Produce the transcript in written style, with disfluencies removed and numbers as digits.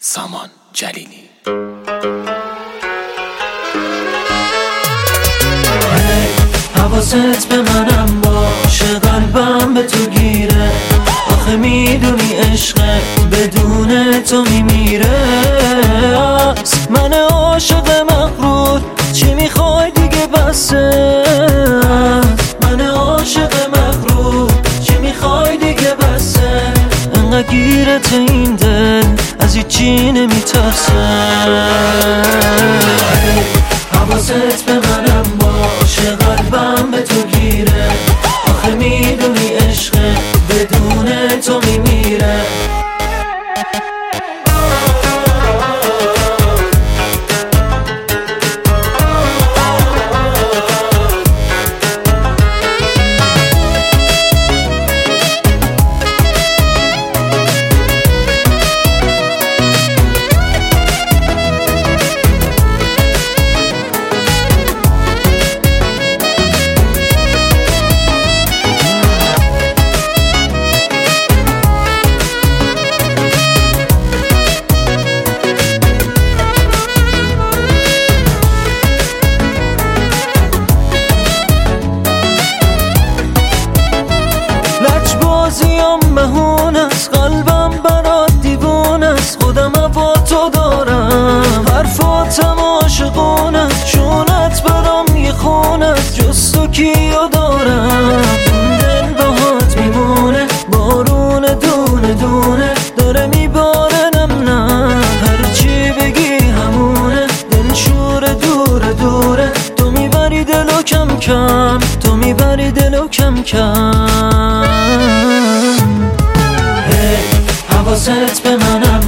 سامان جلیلی. حواست به منم باشه، قلبم به تو گیره. آخه میدونی عشقه بدون تو میمیره. من عاشق مغرور، چی میخوای دیگه بسه. من عاشق مغرور، چی میخوای دیگه بسه. انقدر گیرت این دل از هیچی نمیترسه. حواست به منم باشه، قلبم به تو گیره. آخه میدونی عشقه بدون تو میمیره. مهون است قلبم برات دیوون است. خودم با تو دارم حرفاتم عاشقون است. شونت برام یه خون است، جز تو کیو دارم. این دل باهات میمونه، بارون دونه دونه داره میباره. نه هرچی بگی همونه، دل شور دوره دوره. تو میبری دلو کم کم، تو میبری دلو کم کم. حواست به منم